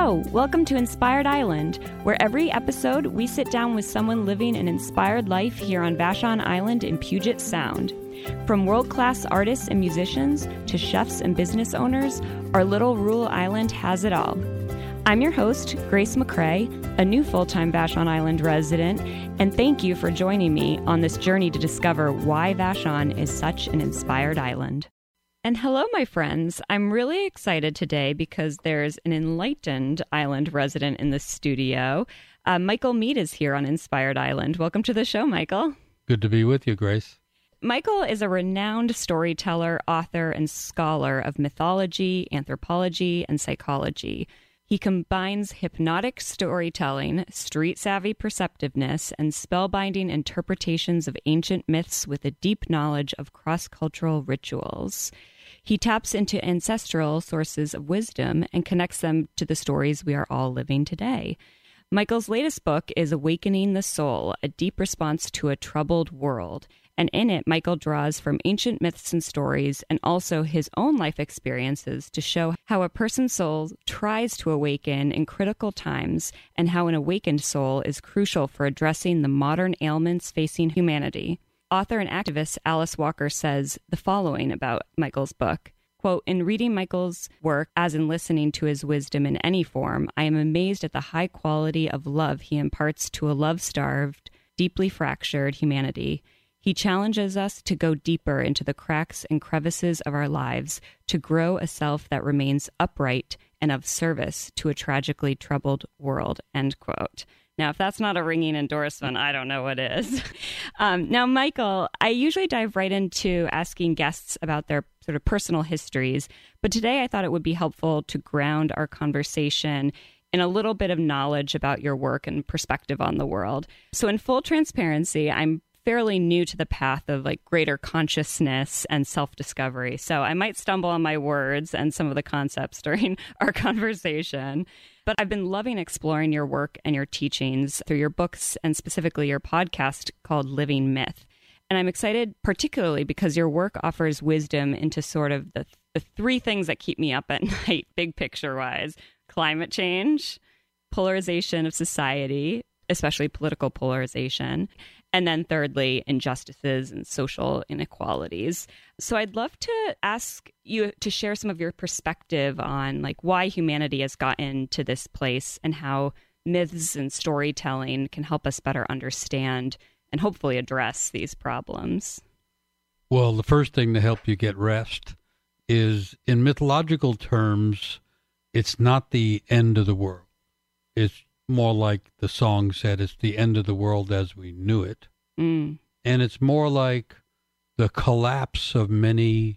Hello, welcome to Inspired Island, where every episode we sit down with someone living an inspired life here on Vashon Island in Puget Sound. From world-class artists and musicians to chefs and business owners, our little rural island has it all. I'm your host, Grace McCrae, a new full-time Vashon Island resident, and thank you for joining me on this journey to discover why Vashon is such an inspired island. And hello, my friends. I'm really excited today because there's an enlightened island resident in the studio. Michael Mead is here on Inspired Island. Welcome to the show, Michael. Good to be with you, Grace. Michael is a renowned storyteller, author, and scholar of mythology, anthropology, and psychology. He combines hypnotic storytelling, street-savvy perceptiveness, and spellbinding interpretations of ancient myths with a deep knowledge of cross-cultural rituals. He taps into ancestral sources of wisdom and connects them to the stories we are all living today. Michael's latest book is Awakening the Soul, a deep response to a troubled world. And in it, Michael draws from ancient myths and stories and also his own life experiences to show how a person's soul tries to awaken in critical times and how an awakened soul is crucial for addressing the modern ailments facing humanity. Author and activist Alice Walker says the following about Michael's book. Quote, "In reading Michael's work, as in listening to his wisdom in any form, I am amazed at the high quality of love he imparts to a love-starved, deeply fractured humanity. He challenges us to go deeper into the cracks and crevices of our lives, to grow a self that remains upright and of service to a tragically troubled world," end quote. Now, if that's not a ringing endorsement, I don't know what is. Now, Michael, I usually dive right into asking guests about their sort of personal histories, but today I thought it would be helpful to ground our conversation in a little bit of knowledge about your work and perspective on the world. So in full transparency, I'm fairly new to the path of like greater consciousness and self-discovery. So I might stumble on my words and some of the concepts during our conversation. But I've been loving exploring your work and your teachings through your books and specifically your podcast called Living Myth. And I'm excited particularly because your work offers wisdom into sort of the three things that keep me up at night, big picture-wise: climate change, polarization of society, especially political polarization, and then thirdly, injustices and social inequalities. So I'd love to ask you to share some of your perspective on like why humanity has gotten to this place and how myths and storytelling can help us better understand and hopefully address these problems. Well, the first thing to help you get rest is, in mythological terms, it's not the end of the world. It's more like the song said, it's the end of the world as we knew it. And it's more like the collapse of many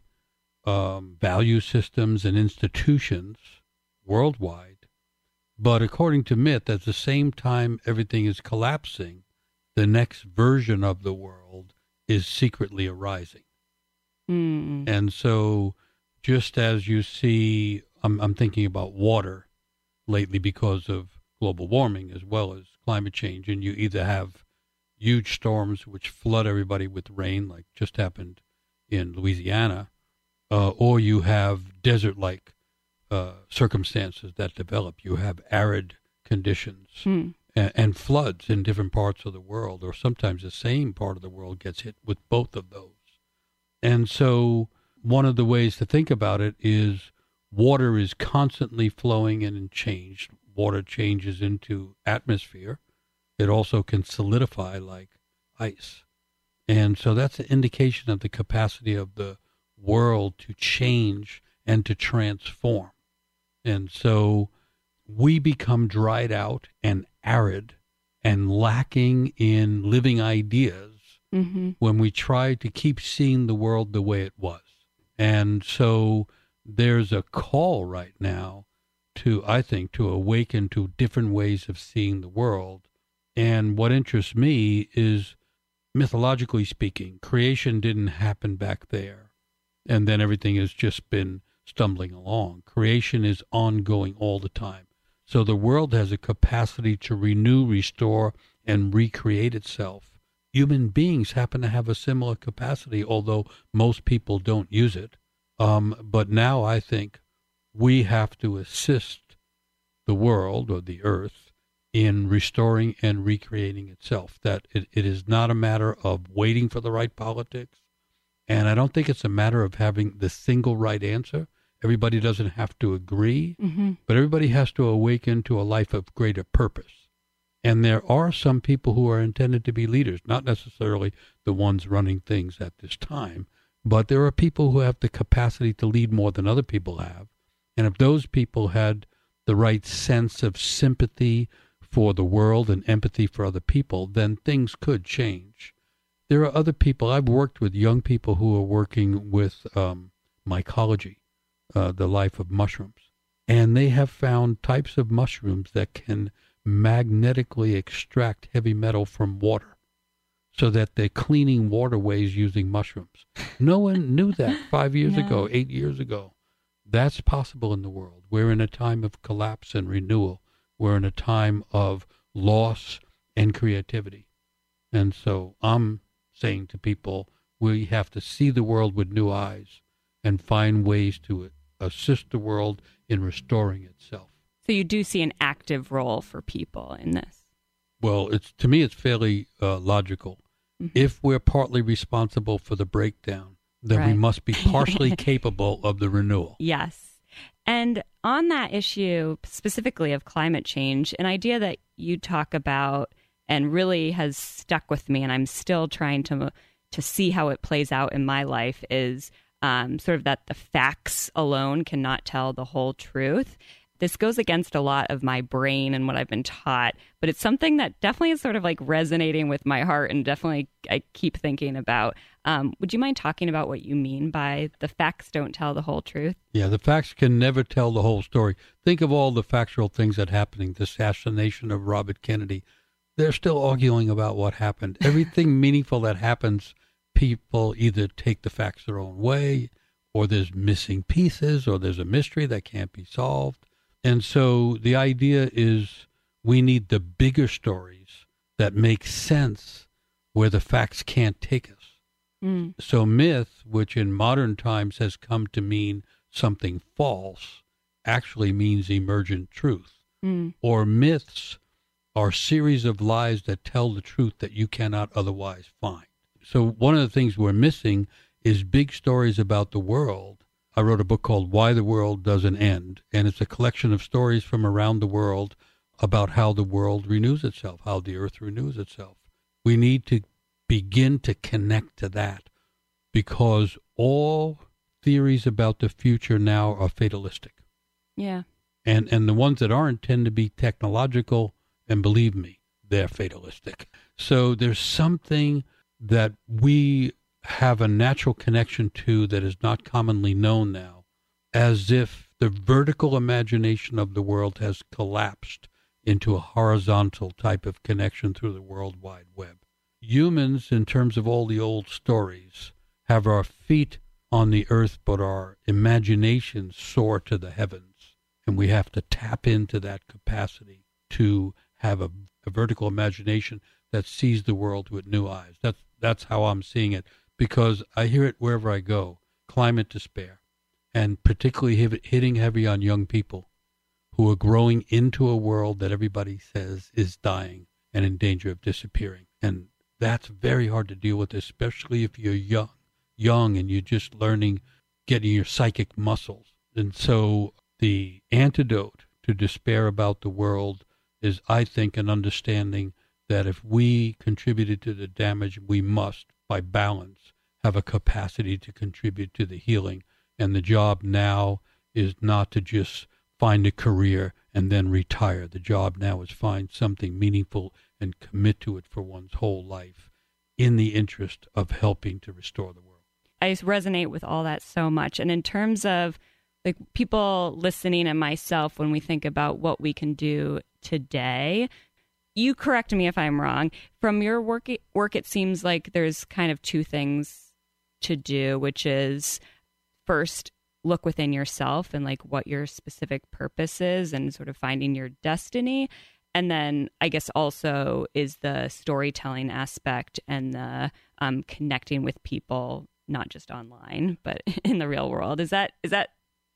value systems and institutions worldwide. But according to myth, at the same time everything is collapsing, the next version of the world is secretly arising. And so just as you see, I'm thinking about water lately because of global warming as well as climate change, and you either have huge storms which flood everybody with rain, like just happened in Louisiana, or you have desert-like circumstances that develop. You have arid conditions and floods in different parts of the world, or sometimes the same part of the world gets hit with both of those. And so one of the ways to think about it is water is constantly flowing and changed. Water changes into atmosphere. It also can solidify like ice. And so that's an indication of the capacity of the world to change and to transform. And so we become dried out and arid and lacking in living ideas when we try to keep seeing the world the way it was. And so there's a call right now to, I think, to awaken to different ways of seeing the world. And what interests me is, mythologically speaking, creation didn't happen back there, and then everything has just been stumbling along. Creation is ongoing all the time. So the world has a capacity to renew, restore, and recreate itself. Human beings happen to have a similar capacity, although most people don't use it. But now I think we have to assist the world or the earth in restoring and recreating itself. That it is not a matter of waiting for the right politics. And I don't think it's a matter of having the single right answer. Everybody doesn't have to agree, but everybody has to awaken to a life of greater purpose. And there are some people who are intended to be leaders, not necessarily the ones running things at this time, but there are people who have the capacity to lead more than other people have. And if those people had the right sense of sympathy for the world and empathy for other people, then things could change. There are other people. I've worked with young people who are working with mycology, the life of mushrooms. And they have found types of mushrooms that can magnetically extract heavy metal from water so that they're cleaning waterways using mushrooms. No one knew that 5 years ago, 8 years ago. That's possible in the world. We're in a time of collapse and renewal. We're in a time of loss and creativity. And so I'm saying to people, we have to see the world with new eyes and find ways to assist the world in restoring itself. So you do see an active role for people in this? Well, to me, it's fairly logical. If we're partly responsible for the breakdown, then we must be partially capable of the renewal. Yes. And on that issue, specifically of climate change, an idea that you talk about and really has stuck with me, and I'm still trying to see how it plays out in my life, is sort of that the facts alone cannot tell the whole truth. This goes against a lot of my brain and what I've been taught, but it's something that definitely is sort of like resonating with my heart and definitely I keep thinking about. Would you mind talking about what you mean by the facts don't tell the whole truth? Yeah, the facts can never tell the whole story. Think of all the factual things that happened, the assassination of Robert Kennedy. They're still arguing about what happened. Everything meaningful that happens, people either take the facts their own way, or there's missing pieces, or there's a mystery that can't be solved. And so the idea is we need the bigger stories that make sense where the facts can't take us. So myth, which in modern times has come to mean something false, actually means emergent truth. Or myths are series of lies that tell the truth that you cannot otherwise find. So one of the things we're missing is big stories about the world. I wrote a book called Why the World Doesn't End, and it's a collection of stories from around the world about how the world renews itself, how the earth renews itself. We need to begin to connect to that because all theories about the future now are fatalistic. Yeah. And the ones that aren't tend to be technological, and believe me, they're fatalistic. So there's something that we have a natural connection to that is not commonly known now, as if the vertical imagination of the world has collapsed into a horizontal type of connection through the World Wide Web. Humans, in terms of all the old stories, have our feet on the earth, but our imaginations soar to the heavens. And we have to tap into that capacity to have a vertical imagination that sees the world with new eyes. That's how I'm seeing it. Because I hear it wherever I go, climate despair, and particularly hitting heavy on young people who are growing into a world that everybody says is dying and in danger of disappearing. And that's very hard to deal with, especially if you're young and you're just learning, getting your psychic muscles. And so the antidote to despair about the world is, I think, an understanding that if we contributed to the damage, we must, by balance, have a capacity to contribute to the healing. And the job now is not to just find a career and then retire. The job now is find something meaningful and commit to it for one's whole life in the interest of helping to restore the world. I resonate with all that so much. And in terms of like people listening and myself, when we think about what we can do today, you correct me if I'm wrong. From your work, it seems like there's kind of two things to do, which is first look within yourself and like what your specific purpose is and sort of finding your destiny. And then I guess also is the storytelling aspect and the connecting with people, not just online, but in the real world. Is that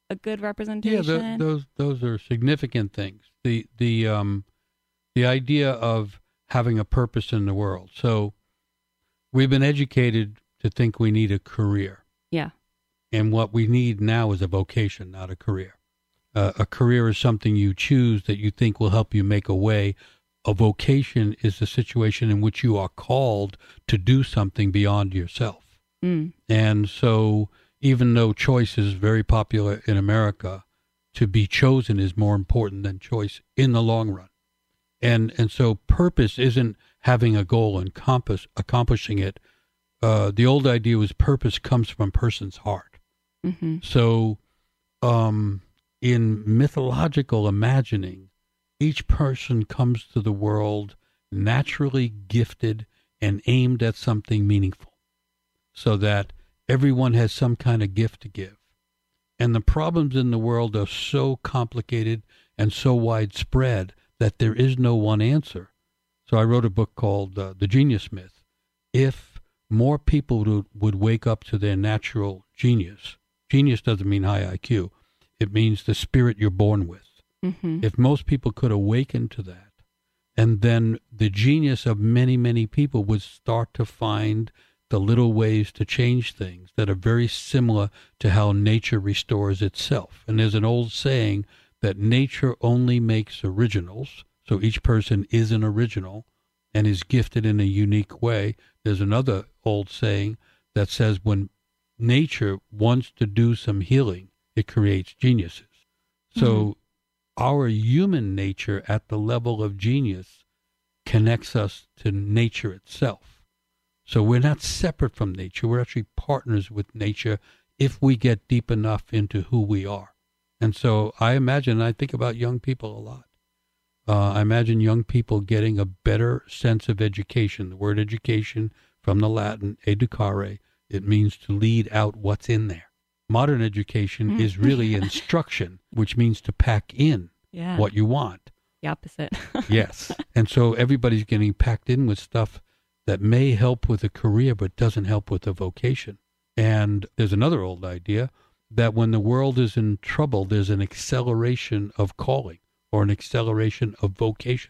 a good Yeah, representation? those are significant things. The idea of having a purpose in the world. So we've been educated to think we need a career, Yeah. and what we need now is a vocation, not a career. A career is something you choose that you think will help you make a way. A vocation is a situation in which you are called to do something beyond yourself. Mm. And so, even though choice is very popular in America, to be chosen is more important than choice in the long run. And so, purpose isn't having a goal and accomplishing it. The old idea was purpose comes from a person's heart. Mm-hmm. So, in mythological imagining, each person comes to the world naturally gifted and aimed at something meaningful, so that everyone has some kind of gift to give. And the problems in the world are so complicated and so widespread that there is no one answer. So I wrote a book called The Genius Myth. If more people would wake up to their natural genius doesn't mean high IQ. It means the spirit you're born with. Mm-hmm. If most people could awaken to that, and then the genius of many, many people would start to find the little ways to change things that are very similar to how nature restores itself. And there's an old saying that nature only makes originals, so each person is an original and is gifted in a unique way. There's another old saying that says when nature wants to do some healing, it creates geniuses. So our human nature at the level of genius connects us to nature itself. So we're not separate from nature. We're actually partners with nature if we get deep enough into who we are. And so I think about young people a lot. I imagine young people getting a better sense of education. The word education from the Latin, educare, it means to lead out what's in there. Modern education is really instruction, which means to pack in what you want. The opposite. Yes. And so everybody's getting packed in with stuff that may help with a career but doesn't help with a vocation. And there's another old idea that when the world is in trouble, there's an acceleration of calling or an acceleration of vocation.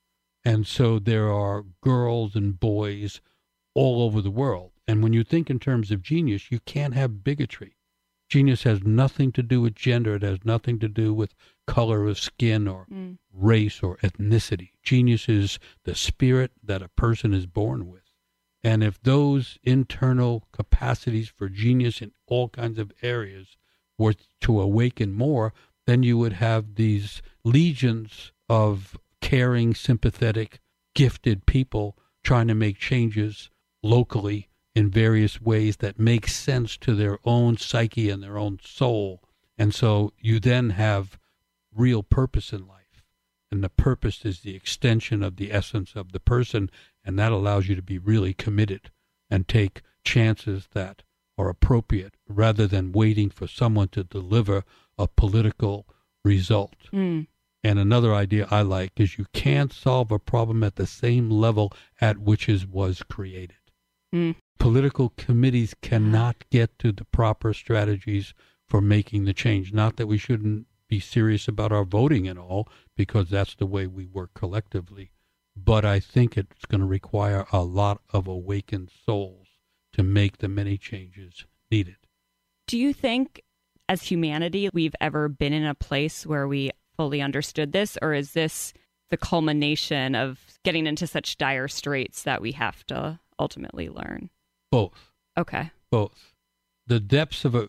And so there are girls and boys all over the world. And when you think in terms of genius, you can't have bigotry. Genius has nothing to do with gender. It has nothing to do with color of skin or race or ethnicity. Genius is the spirit that a person is born with. And if those internal capacities for genius in all kinds of areas were to awaken more, then you would have these legions of caring, sympathetic, gifted people trying to make changes locally in various ways that make sense to their own psyche and their own soul. And so you then have real purpose in life. And the purpose is the extension of the essence of the person, and that allows you to be really committed and take chances that are appropriate rather than waiting for someone to deliver a political result. And another idea I like is you can't solve a problem at the same level at which it was created. Political committees cannot get to the proper strategies for making the change. Not that we shouldn't be serious about our voting and all, because that's the way we work collectively. But I think it's going to require a lot of awakened souls to make the many changes needed. Do you think, as humanity, we've ever been in a place where we fully understood this, or is this the culmination of getting into such dire straits that we have to ultimately learn? Both. Okay. Both. The depths of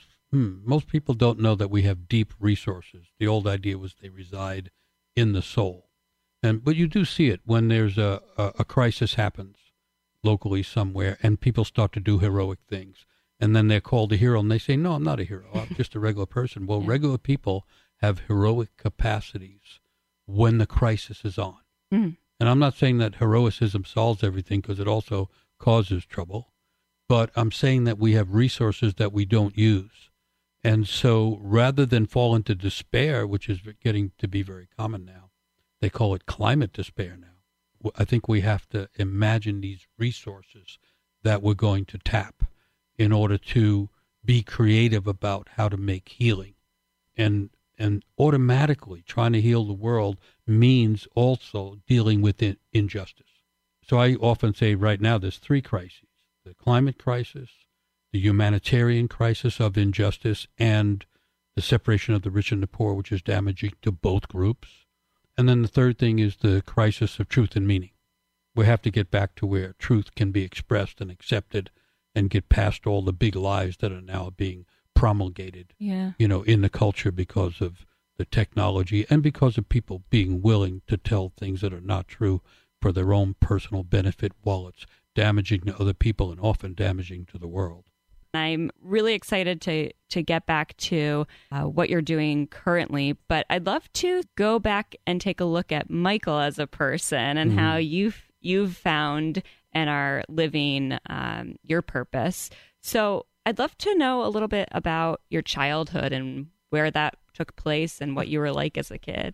most people don't know that we have deep resources. The old idea was they reside in the soul. But you do see it when there's a crisis happens locally somewhere and people start to do heroic things. And then they're called a hero and they say, no, I'm not a hero. I'm just a regular person. Well, regular people have heroic capacities when the crisis is on. And I'm not saying that heroicism solves everything, because it also causes trouble. But I'm saying that we have resources that we don't use. And so rather than fall into despair, which is getting to be very common now, they call it climate despair now. I think we have to imagine these resources that we're going to tap in order to be creative about how to make healing. and automatically trying to heal the world means also dealing with injustice. So I often say right now there's three crises: the climate crisis, the humanitarian crisis of injustice, and the separation of the rich and the poor, which is damaging to both groups. And then the third thing is the crisis of truth and meaning. We have to get back to where truth can be expressed and accepted and get past all the big lies that are now being promulgated, in the culture because of the technology and because of people being willing to tell things that are not true for their own personal benefit while it's damaging to other people and often damaging to the world. I'm really excited to get back to what you're doing currently, but I'd love to go back and take a look at Michael as a person and how you've found and are living your purpose. So I'd love to know a little bit about your childhood and where that took place and what you were like as a kid.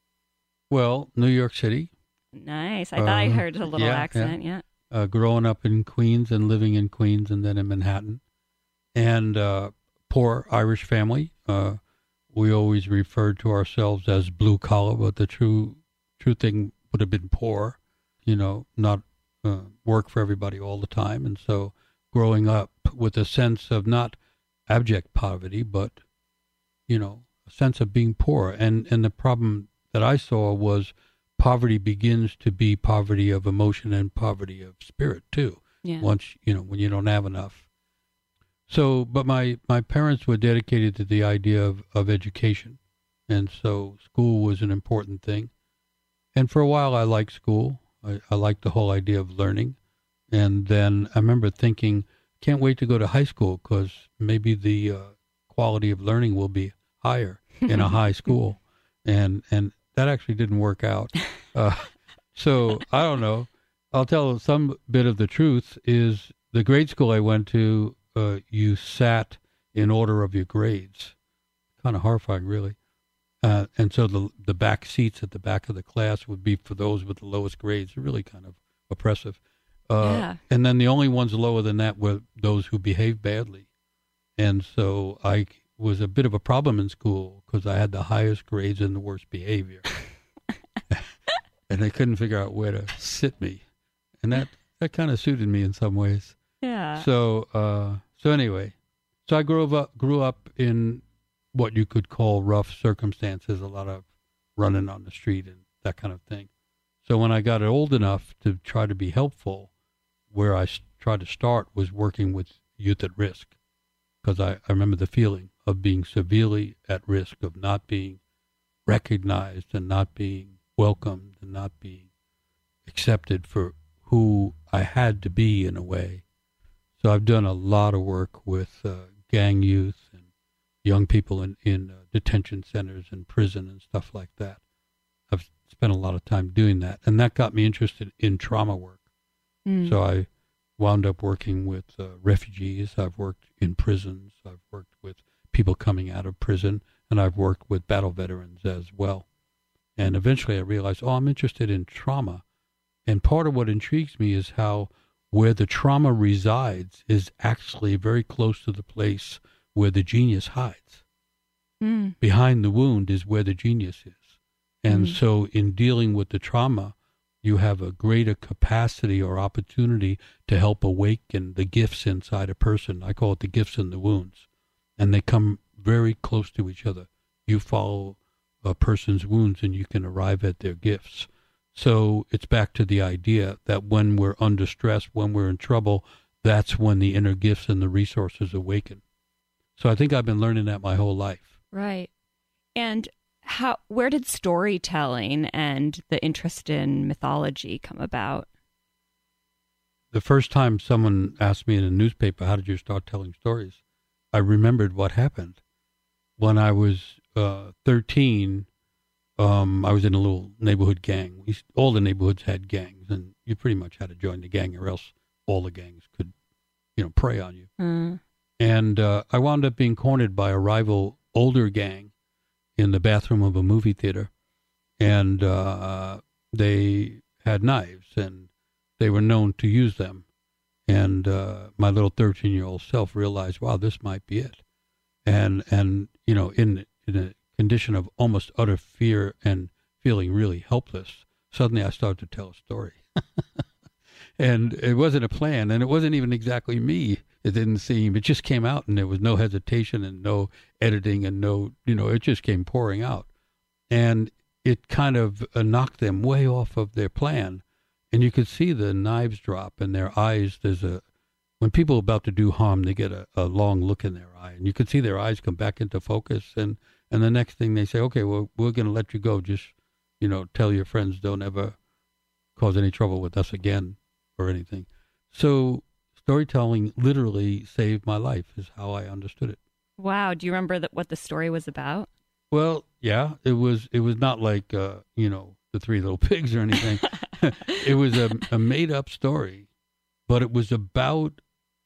Well, New York City. Nice. I thought I heard a little accent. Yeah. Growing up in Queens and living in Queens and then in Manhattan. And poor Irish family. We always referred to ourselves as blue collar, but the true thing would have been poor, not work for everybody all the time. And so growing up with a sense of not abject poverty, but, a sense of being poor. And the problem that I saw was poverty begins to be poverty of emotion and poverty of spirit, too. Yeah. Once, when you don't have enough. So, but my parents were dedicated to the idea of education. And so school was an important thing. And for a while I liked school. I liked the whole idea of learning. And then I remember thinking, can't wait to go to high school because maybe the quality of learning will be higher in a high school. And that actually didn't work out. So I don't know. I'll tell some bit of the truth is the grade school I went to, you sat in order of your grades. Kind of horrifying, really. And so the back seats at the back of the class would be for those with the lowest grades. Really kind of oppressive. And then the only ones lower than that were those who behaved badly. And so I was a bit of a problem in school because I had the highest grades and the worst behavior. And they couldn't figure out where to sit me. And that kind of suited me in some ways. Yeah. So anyway, I grew up in what you could call rough circumstances, a lot of running on the street and that kind of thing. So when I got old enough to try to be helpful, where I tried to start was working with youth at risk, because I remember the feeling of being severely at risk of not being recognized and not being welcomed and not being accepted for who I had to be in a way. So I've done a lot of work with gang youth and young people in detention centers and prison and stuff like that. I've spent a lot of time doing that, and that got me interested in trauma work. So I wound up working with refugees. I've worked in prisons. I've worked with people coming out of prison, and I've worked with battle veterans as well. And eventually I realized, I'm interested in trauma. And part of what intrigues me is how where the trauma resides is actually very close to the place where the genius hides. Behind the wound is where the genius is. And so in dealing with the trauma, you have a greater capacity or opportunity to help awaken the gifts inside a person. I call it the gifts in the wounds. And they come very close to each other. You follow a person's wounds and you can arrive at their gifts. So it's back to the idea that when we're under stress, when we're in trouble, that's when the inner gifts and the resources awaken. So I think I've been learning that my whole life. Right. And where did storytelling and the interest in mythology come about? The first time someone asked me in a newspaper, how did you start telling stories? I remembered what happened. When I was 13, I was in a little neighborhood gang. All the neighborhoods had gangs, and you pretty much had to join the gang or else all the gangs could, prey on you. And I wound up being cornered by a rival older gang in the bathroom of a movie theater. And they had knives, and they were known to use them. And my little 13-year-old self realized, wow, this might be it. And in in a condition of almost utter fear and feeling really helpless, suddenly I started to tell a story. And it wasn't a plan, and it wasn't even exactly me. It didn't seem. It just came out, and there was no hesitation and no editing and no, it just came pouring out. And it kind of knocked them way off of their plan. And you could see the knives drop in their eyes. When people are about to do harm, they get a long look in their eye. And you could see their eyes come back into focus. And the next thing they say, okay, well, we're going to let you go. Just, tell your friends don't ever cause any trouble with us again or anything. So storytelling literally saved my life is how I understood it. Wow. Do you remember what the story was about? Well, yeah, it was not like, the Three Little Pigs or anything. It was a made up story, but it was about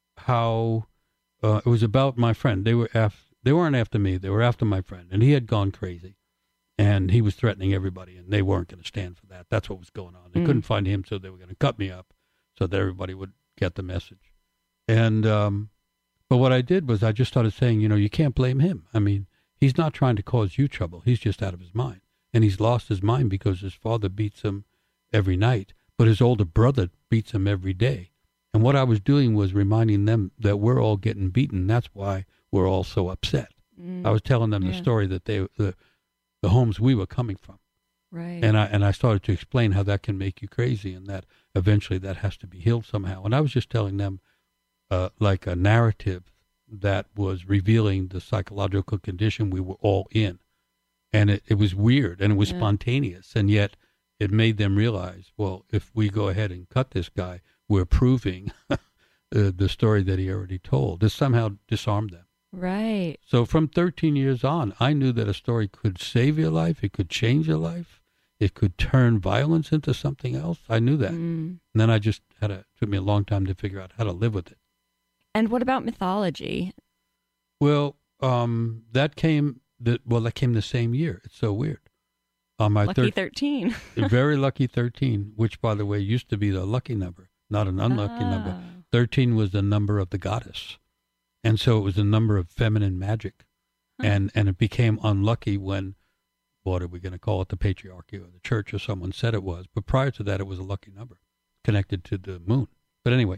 how, it was about my friend. They weren't after me. They were after my friend, and he had gone crazy, and he was threatening everybody, and they weren't going to stand for that. That's what was going on. They couldn't find him, so they were going to cut me up so that everybody would get the message. And, but what I did was I just started saying, you can't blame him. I mean, he's not trying to cause you trouble. He's just out of his mind. And he's lost his mind because his father beats him every night, but his older brother beats him every day. And what I was doing was reminding them that we're all getting beaten. That's why we're all so upset. I was telling them the story that the homes we were coming from. Right. And I started to explain how that can make you crazy and that eventually that has to be healed somehow. And I was just telling them like a narrative that was revealing the psychological condition we were all in. And it was weird and it was spontaneous. And yet it made them realize, well, if we go ahead and cut this guy, we're proving the story that he already told. This somehow disarmed them. Right. So from 13 years on, I knew that a story could save your life. It could change your life. It could turn violence into something else. I knew that. And then it took me a long time to figure out how to live with it. And what about mythology? Well, that came the same year. It's so weird. On my lucky 13. Very lucky 13, which, by the way, used to be the lucky number, not an unlucky number. 13 was the number of the goddess. And so it was a number of feminine magic. And it became unlucky when, what are we going to call it, the patriarchy or the church or someone said it was. But prior to that, it was a lucky number connected to the moon. But anyway,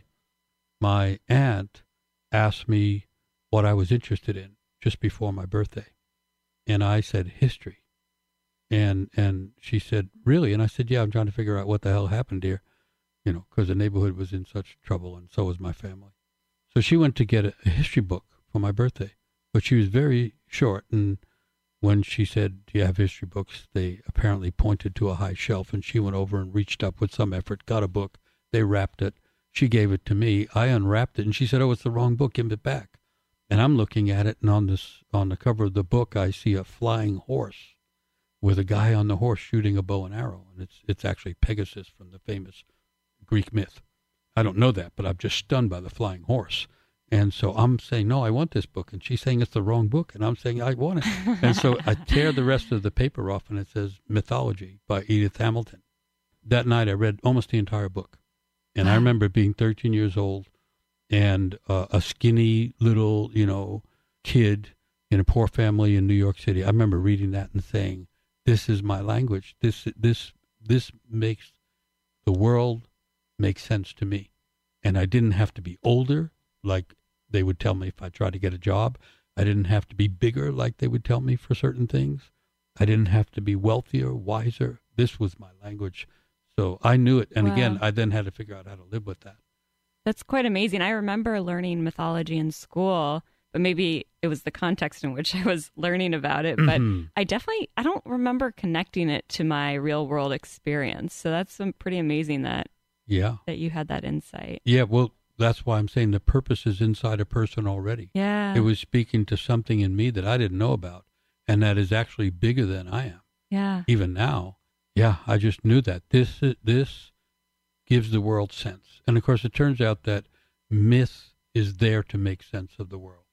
my aunt asked me what I was interested in just before my birthday. And I said, history. And she said, really? And I said, yeah, I'm trying to figure out what the hell happened here, because the neighborhood was in such trouble and so was my family. So she went to get a history book for my birthday, but she was very short. And when she said, do you have history books? They apparently pointed to a high shelf, and she went over and reached up with some effort, got a book. They wrapped it. She gave it to me. I unwrapped it, and she said, oh, it's the wrong book. Give it back. And I'm looking at it, and on the cover of the book, I see a flying horse with a guy on the horse shooting a bow and arrow. And it's actually Pegasus from the famous Greek myth. I don't know that, but I'm just stunned by the flying horse. And so I'm saying, no, I want this book. And she's saying it's the wrong book. And I'm saying, I want it. And so I tear the rest of the paper off, and it says Mythology by Edith Hamilton. That night I read almost the entire book. And I remember being 13 years old and a skinny little, kid in a poor family in New York City. I remember reading that and saying, this is my language. This makes the world make sense to me. And I didn't have to be older, like they would tell me if I tried to get a job. I didn't have to be bigger, like they would tell me for certain things. I didn't have to be wealthier, wiser. This was my language. So I knew it. And again, I then had to figure out how to live with that. That's quite amazing. I remember learning mythology in school, but maybe it was the context in which I was learning about it. But I don't remember connecting it to my real world experience. So that's pretty amazing that you had that insight. Yeah, well, that's why I'm saying the purpose is inside a person already. Yeah. It was speaking to something in me that I didn't know about, and that is actually bigger than I am. Yeah. Even now, I just knew that this gives the world sense. And of course, it turns out that myth is there to make sense of the world.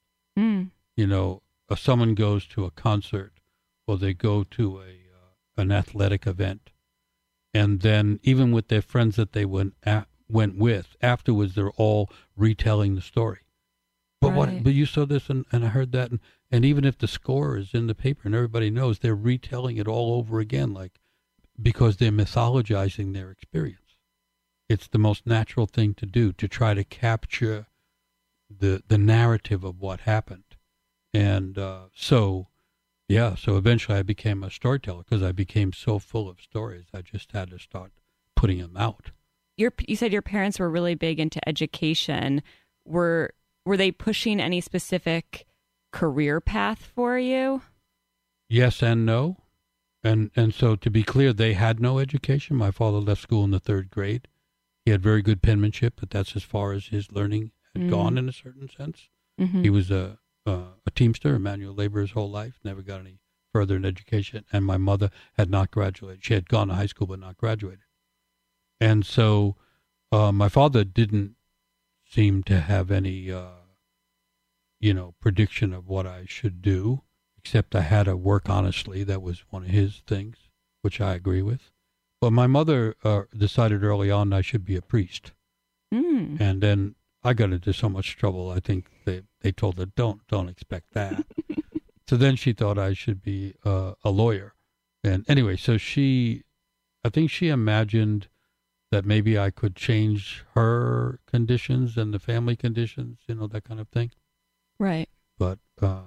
If someone goes to a concert or they go to an athletic event, and then even with their friends that they went with, afterwards they're all retelling the story. But Right. but you saw this and I heard that, and even if the score is in the paper and everybody knows, they're retelling it all over again, like, because they're mythologizing their experience. It's the most natural thing to do, to try to capture the narrative of what happened. And so eventually I became a storyteller because I became so full of stories. I just had to start putting them out. You said your parents were really big into education. Were they pushing any specific career path for you? Yes and no. And so, to be clear, they had no education. My father left school in the 3rd grade. He had very good penmanship, but that's as far as his learning had gone in a certain sense. Mm-hmm. He was a teamster, a manual laborer his whole life, never got any further in education. And my mother had not graduated. She had gone to high school but not graduated. And so my father didn't seem to have any, prediction of what I should do, except I had to work honestly. That was one of his things, which I agree with. But my mother decided early on I should be a priest. Mm. And then I got into so much trouble. I think they told her, don't expect that. So then she thought I should be a lawyer. And anyway, so I think she imagined that maybe I could change her conditions and the family conditions, that kind of thing. Right. But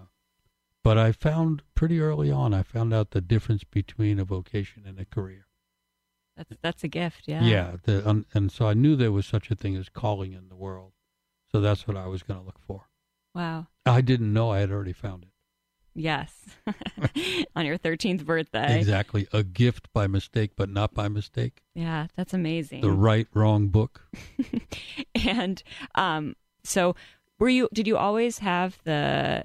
I found pretty early on, I found out the difference between a vocation and a career. That's a gift, yeah. Yeah, and so I knew there was such a thing as calling in the world. So that's what I was going to look for. Wow. I didn't know I had already found it. Yes. On your 13th birthday. Exactly. A gift by mistake, but not by mistake. Yeah, that's amazing. The right, wrong book. And so did you always have the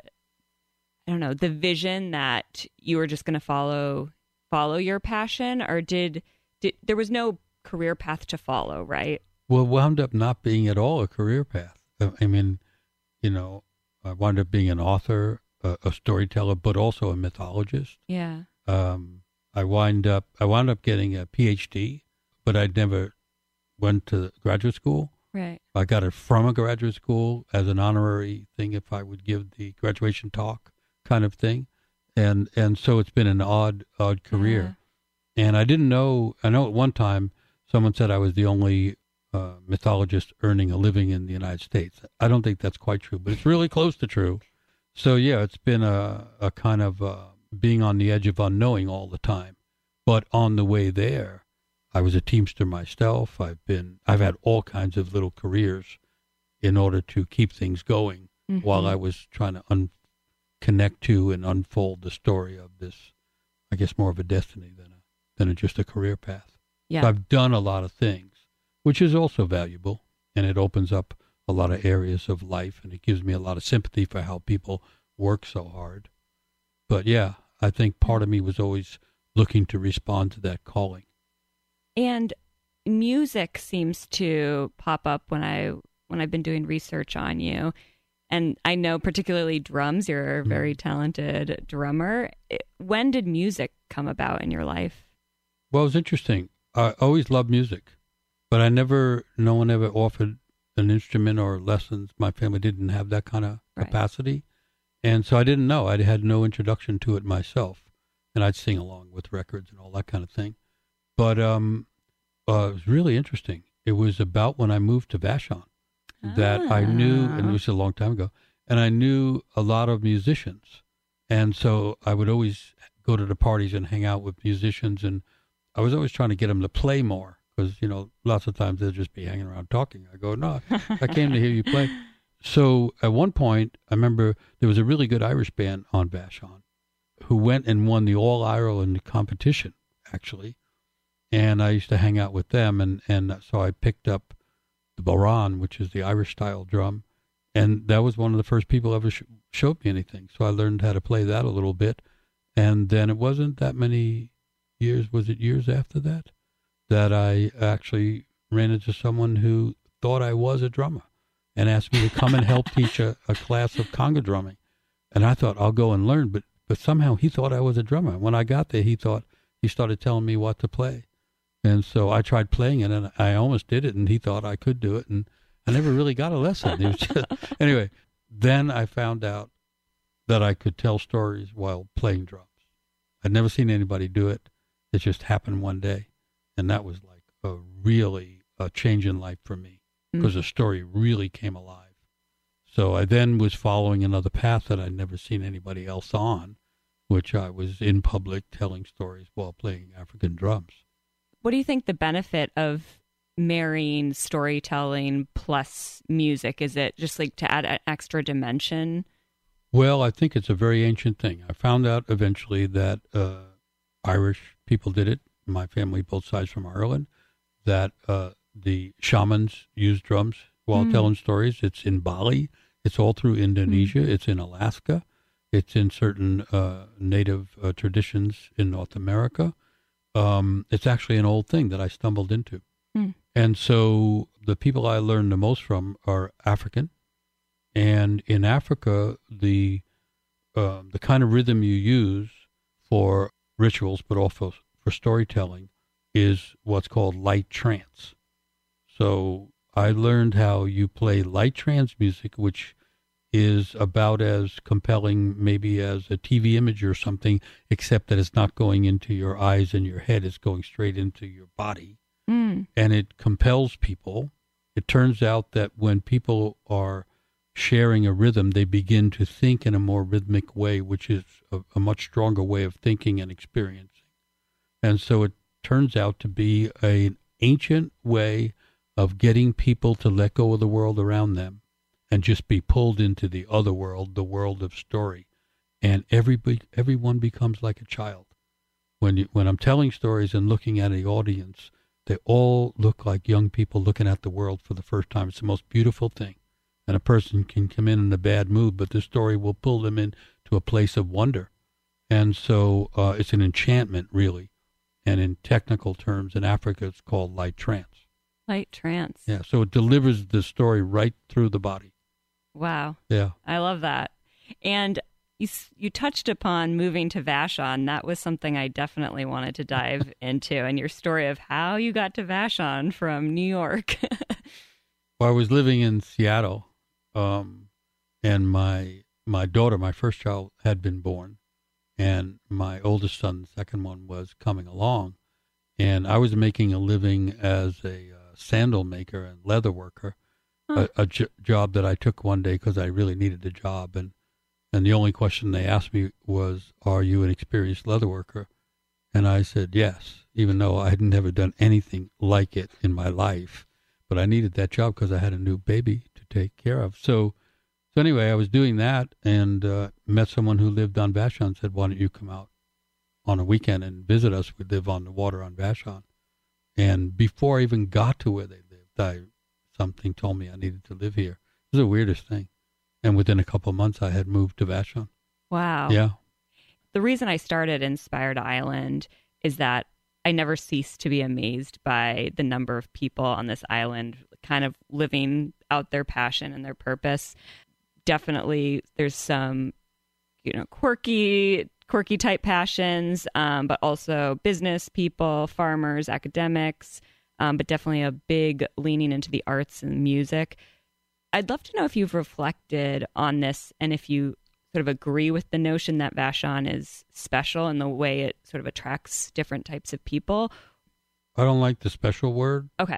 vision that you were just going to follow your passion, or did there was no career path to follow, right? Well, it wound up not being at all a career path. I mean, I wound up being an author, a storyteller, but also a mythologist. Yeah. I wound up getting a PhD, but I never went to graduate school. Right. I got it from a graduate school as an honorary thing if I would give the graduation talk kind of thing. And so it's been an odd career. And I didn't know, I know at one time someone said I was the only mythologist earning a living in the United States. I don't think that's quite true, but it's really close to true. So yeah, it's been a kind of being on the edge of unknowing all the time. But on the way there, I was a teamster myself. I've had all kinds of little careers in order to keep things going while I was trying to connect to and unfold the story of this, I guess, more of a destiny than just a career path. Yeah. So I've done a lot of things, which is also valuable, and it opens up a lot of areas of life, and it gives me a lot of sympathy for how people work so hard. But yeah, I think part of me was always looking to respond to that calling. And music seems to pop up when I've been doing research on you. And I know particularly drums, you're a very talented drummer. When did music come about in your life? Well, it was interesting. I always loved music, but no one ever offered an instrument or lessons. My family didn't have that kind of capacity. And so I didn't know. I had no introduction to it myself. And I'd sing along with records and all that kind of thing. But it was really interesting. It was about when I moved to Vashon that I knew, and it was a long time ago, and I knew a lot of musicians. And so I would always go to the parties and hang out with musicians, and I was always trying to get them to play more because, lots of times they'll just be hanging around talking. I go, no, I came to hear you play. So at one point, I remember there was a really good Irish band on Vashon who went and won the All-Ireland competition, actually. And I used to hang out with them, and so I picked up the bodhrán, which is the Irish-style drum, and that was one of the first people ever showed me anything. So I learned how to play that a little bit, and then it wasn't that many years, was it years after that I actually ran into someone who thought I was a drummer and asked me to come and help teach a class of conga drumming. And I thought, I'll go and learn, but somehow he thought I was a drummer. When I got there, he started telling me what to play. And so I tried playing it, and I almost did it, and he thought I could do it, and I never really got a lesson. It was just, anyway, then I found out that I could tell stories while playing drums. I'd never seen anybody do it. It just happened one day. And that was like a change in life for me, because the story really came alive. So I then was following another path that I'd never seen anybody else on, which I was in public telling stories while playing African drums. What do you think the benefit of marrying storytelling plus music? Is it just like to add an extra dimension? Well, I think it's a very ancient thing. I found out eventually that Irish people did it. My family, both sides from Ireland, that the shamans use drums while telling stories. It's in Bali. It's all through Indonesia. It's in Alaska. It's in certain native traditions in North America. It's actually an old thing that I stumbled into. And so the people I learned the most from are African. And in Africa, the kind of rhythm you use for rituals, but also for storytelling, is what's called light trance. So I learned how you play light trance music, which is about as compelling maybe as a TV image or something, except that it's not going into your eyes and your head. It's going straight into your body. And it compels people. It turns out that when people are sharing a rhythm, they begin to think in a more rhythmic way, which is a much stronger way of thinking and experiencing. And so it turns out to be an ancient way of getting people to let go of the world around them and just be pulled into the other world, the world of story. And everyone becomes like a child. When I'm telling stories and looking at the audience, they all look like young people looking at the world for the first time. It's the most beautiful thing. And a person can come in a bad mood, but the story will pull them into a place of wonder. And so it's an enchantment, really. And in technical terms, in Africa, it's called light trance. Light trance. Yeah, so it delivers the story right through the body. Wow. Yeah. I love that. And you touched upon moving to Vashon. That was something I definitely wanted to dive into, and your story of how you got to Vashon from New York. Well, I was living in Seattle, and my daughter, my first child, had been born, and my oldest son, the second one, was coming along, and I was making a living as a sandal maker and leather worker, a job that I took one day because I really needed a job, and the only question they asked me was, "Are you an experienced leather worker?" And I said yes, even though I had never done anything like it in my life. But I needed that job because I had a new baby to take care of. So anyway, I was doing that and met someone who lived on Vashon and said, "Why don't you come out on a weekend and visit us? We live on the water on Vashon." And before I even got to where they lived, something told me I needed to live here. It was the weirdest thing. And within a couple of months, I had moved to Vashon. Wow. Yeah. The reason I started Inspired Island is that I never cease to be amazed by the number of people on this island kind of living out their passion and their purpose. Definitely there's some, quirky type passions, but also business people, farmers, academics, but definitely a big leaning into the arts and music. I'd love to know if you've reflected on this and if you sort of agree with the notion that Vashon is special in the way it sort of attracts different types of people. I don't like the special word. Okay.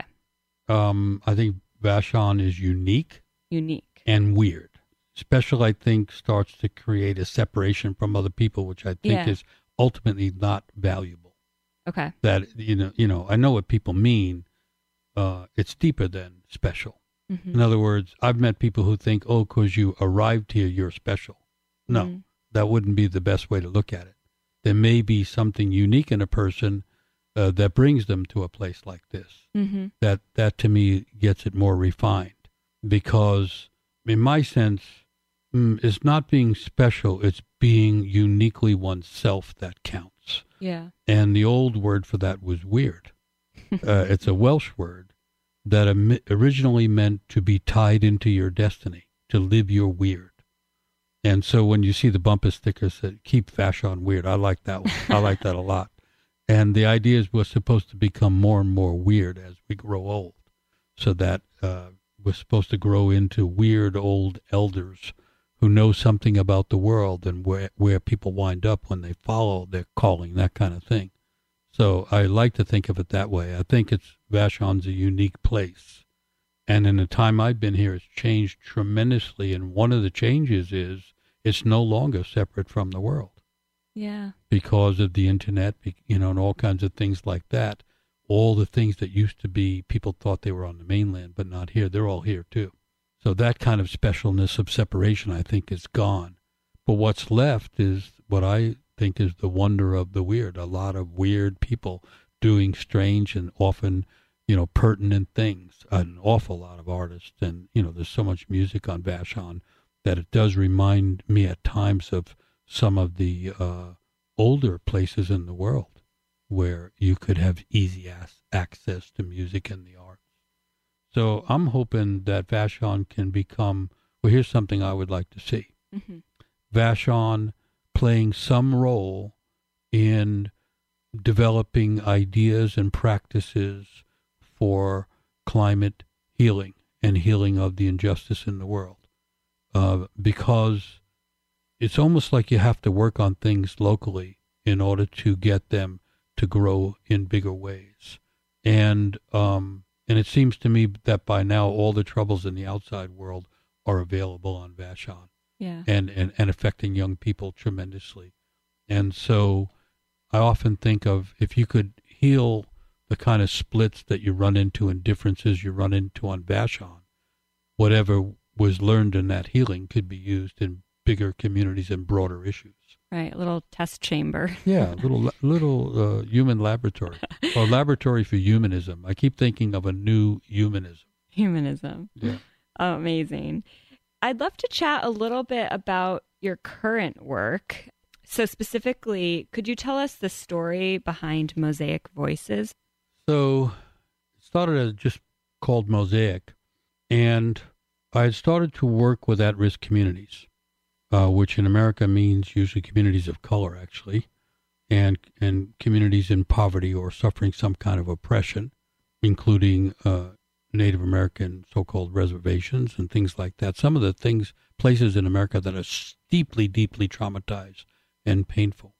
I think Vashon is unique. Unique. And weird. Special, I think, starts to create a separation from other people, which I think is ultimately not valuable. Okay. That, I know what people mean. It's deeper than special. Mm-hmm. In other words, I've met people who think, because you arrived here, you're special. No, that wouldn't be the best way to look at it. There may be something unique in a person that brings them to a place like this. Mm-hmm. That to me gets it more refined, because in my sense, it's not being special, it's being uniquely oneself that counts. Yeah. And the old word for that was weird. It's a Welsh word that originally meant to be tied into your destiny, to live your weird. And so when you see the bumper sticker that keep Vashon weird, I like that one. I like that a lot. And the idea is we're supposed to become more and more weird as we grow old, so that we're supposed to grow into weird old elders who knows something about the world and where people wind up when they follow their calling, that kind of thing. So I like to think of it that way. I think Vashon's a unique place. And in the time I've been here, it's changed tremendously. And one of the changes is it's no longer separate from the world. Yeah. Because of the internet, and all kinds of things like that. All the things that used to be, people thought they were on the mainland, but not here. They're all here too. So that kind of specialness of separation, I think, is gone. But what's left is what I think is the wonder of the weird. A lot of weird people doing strange and often, pertinent things. An awful lot of artists. And, there's so much music on Vashon that it does remind me at times of some of the older places in the world where you could have easy access to music and the arts. So I'm hoping that Vashon can become, here's something I would like to see. Mm-hmm. Vashon playing some role in developing ideas and practices for climate healing and healing of the injustice in the world. Because it's almost like you have to work on things locally in order to get them to grow in bigger ways. And it seems to me that by now all the troubles in the outside world are available on Vashon. Yeah. And affecting young people tremendously. And so I often think of if you could heal the kind of splits that you run into and differences you run into on Vashon, whatever was learned in that healing could be used in bigger communities and broader issues. Right, a little test chamber. Yeah, little human laboratory, or laboratory for humanism. I keep thinking of a new humanism. Humanism. Yeah. Oh, amazing. I'd love to chat a little bit about your current work. So specifically, could you tell us the story behind Mosaic Voices? So it started as just called Mosaic, and I had started to work with at-risk communities. Which in America means usually communities of color, actually, and communities in poverty or suffering some kind of oppression, including Native American so-called reservations and things like that. Some of the places in America that are deeply, deeply traumatized and painful.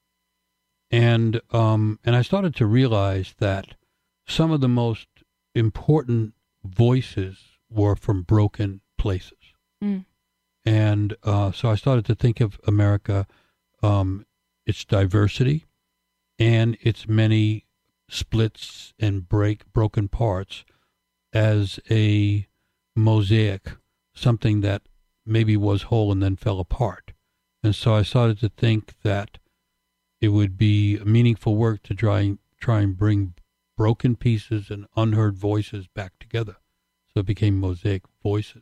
And I started to realize that some of the most important voices were from broken places. Mm. And so I started to think of America, its diversity and its many splits and broken parts as a mosaic, something that maybe was whole and then fell apart. And so I started to think that it would be meaningful work to try and bring broken pieces and unheard voices back together. So it became Mosaic Voices.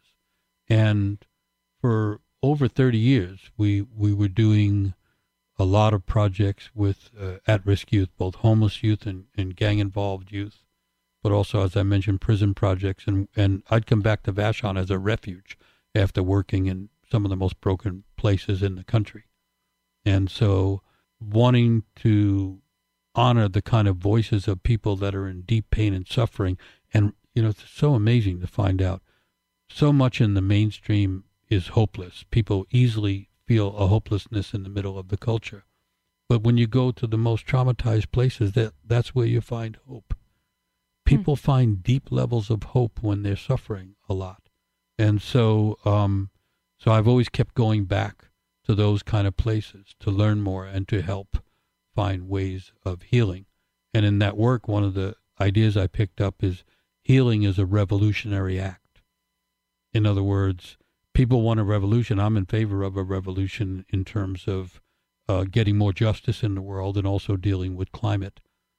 And for over 30 years, we were doing a lot of projects with at-risk youth, both homeless youth and gang-involved youth, but also, as I mentioned, prison projects. And I'd come back to Vashon as a refuge after working in some of the most broken places in the country. And so wanting to honor the kind of voices of people that are in deep pain and suffering. And, it's so amazing to find out so much in the mainstream is hopeless. People easily feel a hopelessness in the middle of the culture. But when you go to the most traumatized places, that's where you find hope. People find deep levels of hope when they're suffering a lot. And so I've always kept going back to those kind of places to learn more and to help find ways of healing. And in that work, one of the ideas I picked up is healing is a revolutionary act. In other words, people want a revolution. I'm in favor of a revolution in terms of getting more justice in the world and also dealing with climate.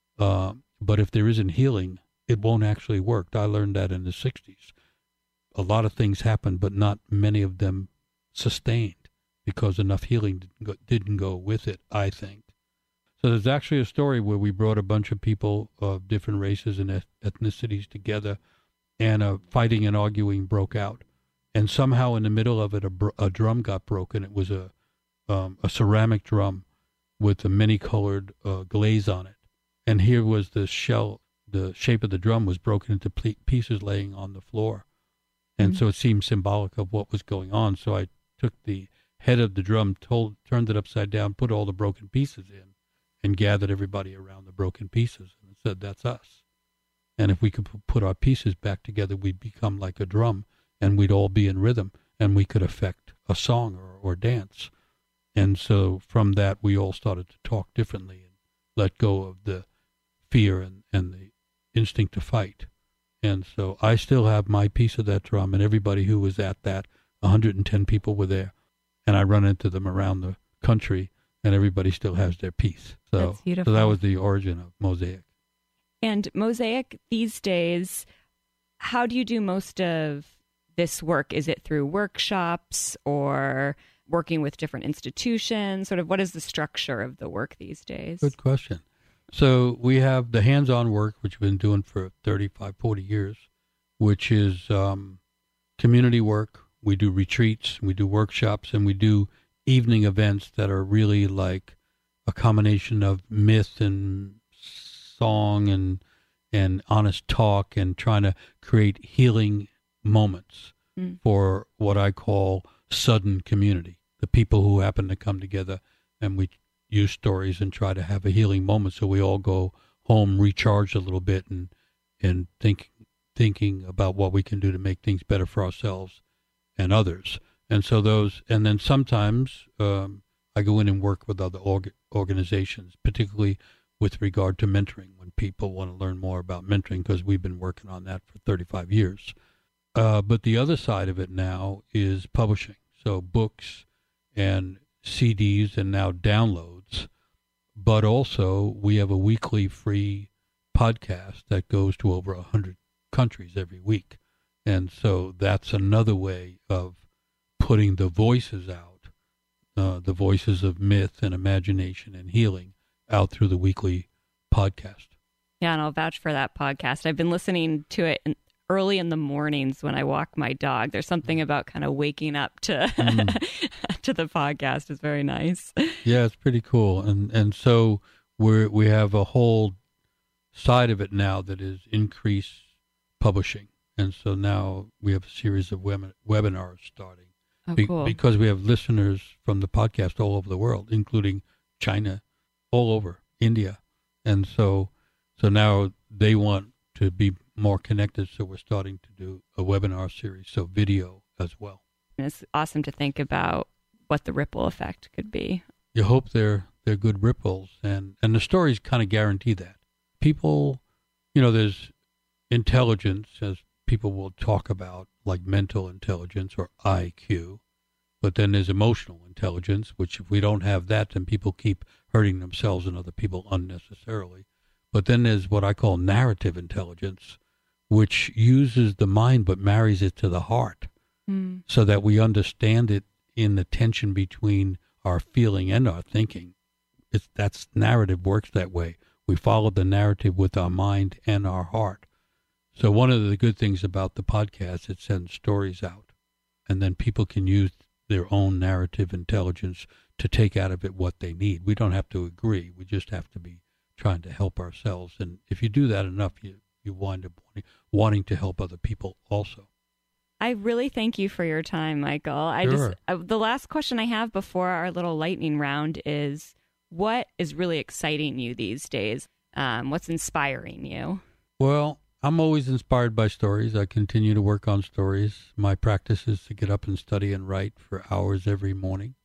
But if there isn't healing, it won't actually work. I learned that in the 60s. A lot of things happened, but not many of them sustained because enough healing didn't go with it, I think. So there's actually a story where we brought a bunch of people of different races and ethnicities together, and fighting and arguing broke out. And somehow in the middle of it, a drum got broken. It was a ceramic drum with a many-colored glaze on it. And here was the shell. The shape of the drum was broken into pieces laying on the floor. And so it seemed symbolic of what was going on. So I took the head of the drum turned it upside down, put all the broken pieces in, and gathered everybody around the broken pieces and said, "That's us." And if we could put our pieces back together, we'd become like a drum, and we'd all be in rhythm, and we could affect a song or dance. And so from that, we all started to talk differently and let go of the fear and the instinct to fight. And so I still have my piece of that drum, and everybody who was at that, 110 people were there, and I run into them around the country, and everybody still has their piece. So, That's beautiful. So that was the origin of Mosaic. And Mosaic these days, how do you do most of this work? Is it through workshops or working with different institutions? Sort of what is the structure of the work these days? Good question. So we have the hands-on work, which we've been doing for 35, 40 years, which is community work. We do retreats, we do workshops, and we do evening events that are really like a combination of myth and song and honest talk, and trying to create healing moments for what I call sudden community, the people who happen to come together, and we use stories and try to have a healing moment so we all go home recharged a little bit and thinking about what we can do to make things better for ourselves and others. And so and then sometimes I go in and work with other organizations, particularly with regard to mentoring, when people want to learn more about mentoring, because we've been working on that for 35 years. But the other side of it now is publishing. So books and CDs and now downloads. But also we have a weekly free podcast that goes to over 100 countries every week. And so that's another way of putting the voices out, the voices of myth and imagination and healing out through the weekly podcast. Yeah, and I'll vouch for that podcast. I've been listening to it early in the mornings when I walk my dog. There's something about kind of waking up to to the podcast is very nice. Yeah, it's pretty cool. And so we have a whole side of it now that is increased publishing. And so now we have a series of webinars starting. Oh, cool. Because we have listeners from the podcast all over the world, including China, all over, India. And so now they want to be more connected, so we're starting to do a webinar series, so video as well. And it's awesome to think about what the ripple effect could be. You hope they're good ripples, and the stories kind of guarantee that. People, there's intelligence, as people will talk about, like mental intelligence or IQ, but then there's emotional intelligence, which if we don't have that, then people keep hurting themselves and other people unnecessarily. But then there's what I call narrative intelligence, which uses the mind but marries it to the heart so that we understand it in the tension between our feeling and our thinking. That's narrative works that way. We follow the narrative with our mind and our heart. So one of the good things about the podcast, it sends stories out, and then people can use their own narrative intelligence to take out of it what they need. We don't have to agree. We just have to be trying to help ourselves. And if you do that enough, you wind up wanting to help other people also. I really thank you for your time, Michael. Sure. The last question I have before our little lightning round is, what is really exciting you these days? What's inspiring you? Well, I'm always inspired by stories. I continue to work on stories. My practice is to get up and study and write for hours every morning.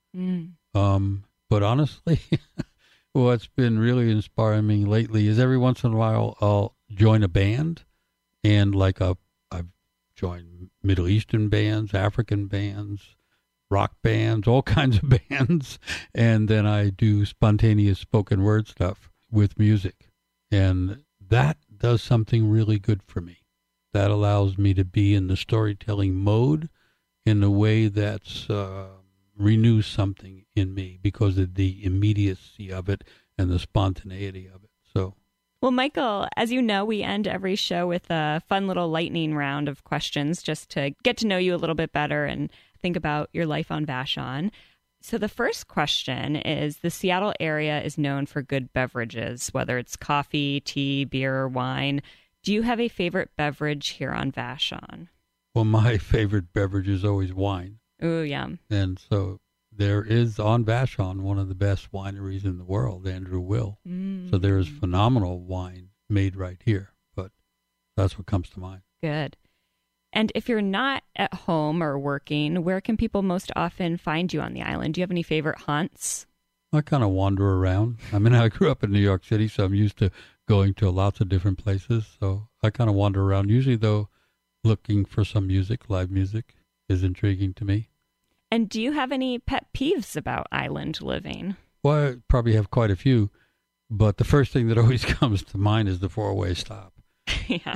But honestly, what's been really inspiring me lately is every once in a while I'll join a band, and I've joined Middle Eastern bands, African bands, rock bands, all kinds of bands, and then I do spontaneous spoken word stuff with music, and that does something really good for me. That allows me to be in the storytelling mode in a way that's renews something in me because of the immediacy of it and the spontaneity of it. So, well, Michael, as you know, we end every show with a fun little lightning round of questions just to get to know you a little bit better and think about your life on Vashon. So the first question is, the Seattle area is known for good beverages, whether it's coffee, tea, beer, or wine. Do you have a favorite beverage here on Vashon? Well, my favorite beverage is always wine. Ooh, yum. And so there is on Vashon one of the best wineries in the world, Andrew Will. So there is phenomenal wine made right here. But that's what comes to mind. Good. And if you're not at home or working, where can people most often find you on the island? Do you have any favorite haunts? I kind of wander around. I mean, I grew up in New York City, so I'm used to going to lots of different places. So I kind of wander around. Usually, though, looking for some music. Live music is intriguing to me. And do you have any pet peeves about island living? Well, I probably have quite a few, but the first thing that always comes to mind is the four-way stop. Yeah.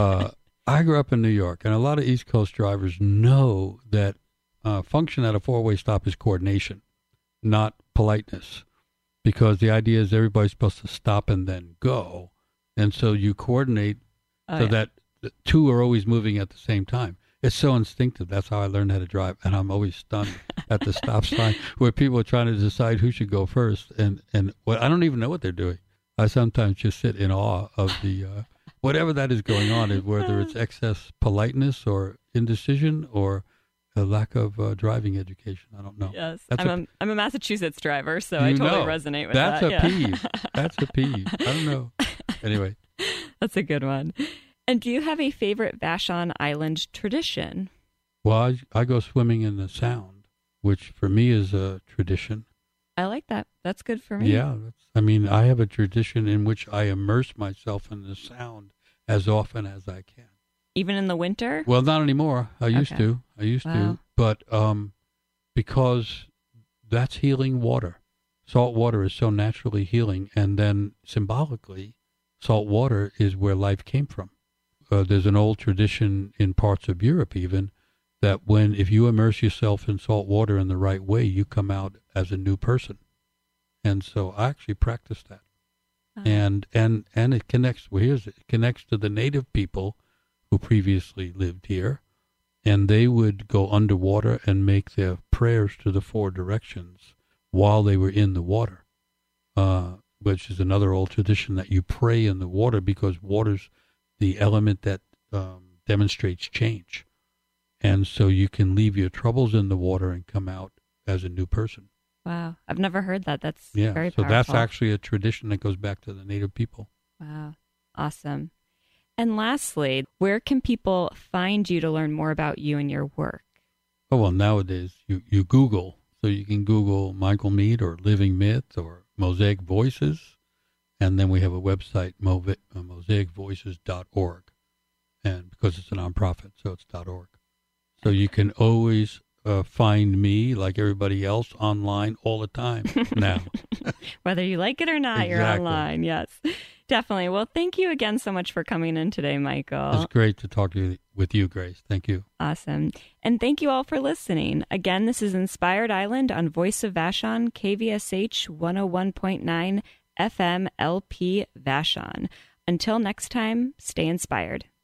I grew up in New York, and a lot of East Coast drivers know that function at a four-way stop is coordination, not politeness, because the idea is everybody's supposed to stop and then go, and so you coordinate that the two are always moving at the same time. It's so instinctive. That's how I learned how to drive, and I'm always stunned at the stop sign where people are trying to decide who should go first, and well, I don't even know what they're doing. I sometimes just sit in awe of the whatever that is going on, whether it's excess politeness or indecision or a lack of driving education. I don't know. Yes, I'm a Massachusetts driver, so I totally resonate with that. That's a peeve. That's a peeve. I don't know. Anyway. That's a good one. And do you have a favorite Vashon Island tradition? Well, I go swimming in the Sound, which for me is a tradition. I like that. That's good for me. Yeah. I have a tradition in which I immerse myself in the Sound as often as I can. Even in the winter? Well, not anymore. I used to. But because that's healing water. Salt water is so naturally healing. And then symbolically, salt water is where life came from. There's an old tradition in parts of Europe even that if you immerse yourself in salt water in the right way, you come out as a new person. And so I actually practice that. And it connects, it connects to the native people who previously lived here. And they would go underwater and make their prayers to the four directions while they were in the water, which is another old tradition that you pray in the water because water's the element that demonstrates change. And so you can leave your troubles in the water and come out as a new person. Wow. I've never heard that. That's very powerful. So that's actually a tradition that goes back to the native people. Wow. Awesome. And lastly, where can people find you to learn more about you and your work? Oh, well, nowadays you Google. So you can Google Michael Meade or Living Myth or Mosaic Voices. And then we have a website, mosaicvoices.org. And because it's a nonprofit, so it's .org. So you can always find me, like everybody else, online all the time now. Whether you like it or not, Exactly. You're online. Yes, definitely. Well, thank you again so much for coming in today, Michael. It's great to talk with you, Grace. Thank you. Awesome. And thank you all for listening. Again, this is Inspired Island on Voice of Vashon, KVSH 101.9 FM LP Vashon. Until next time, stay inspired.